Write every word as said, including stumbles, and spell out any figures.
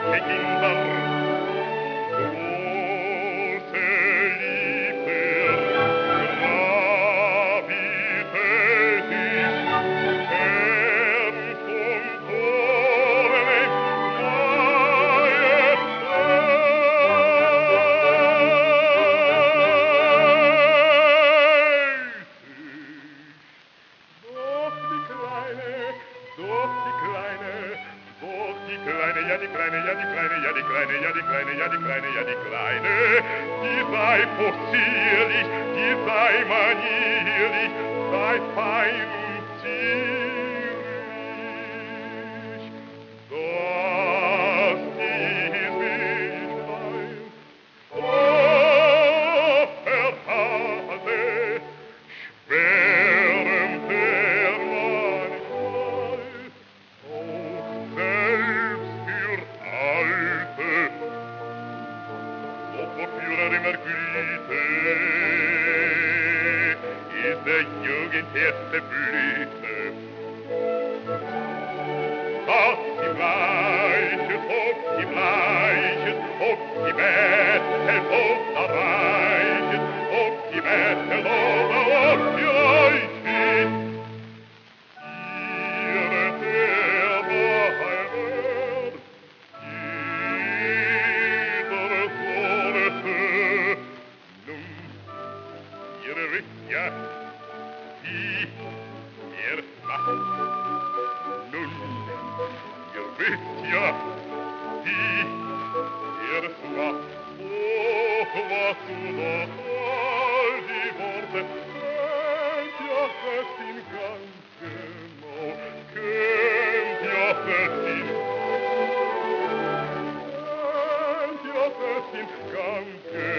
che Kinder, große Liebe, gravitätisch, fern vom Tore, ja, die Kleine, ja, die Kleine, ja, die Kleine, ja, die Kleine, ja, die Kleine, ja, die Kleine, die sei possierlich, die sei manierlich, sei fein und zierlich. Das ist mich fein, oh, verhalte, schwärmt der manchmal, auch selbst für Alte, doch vor Führer immer Güte, ist der Jugend erste Blüte. Dass sie bleiches, ob sie bleiches, ob sie bettet, ob da reiches, ob sie bettet, ob ob sie reiches. Ihre Herbe Heimat, ihre Sorte, nun, ihre Rüstja, die er macht. Nun, ihr wisst ja, wie er es macht. Oh, was du doch all die Worte kennt ja fest in ganz genau, kennt ja fest in kennt ja fest in ganz genau.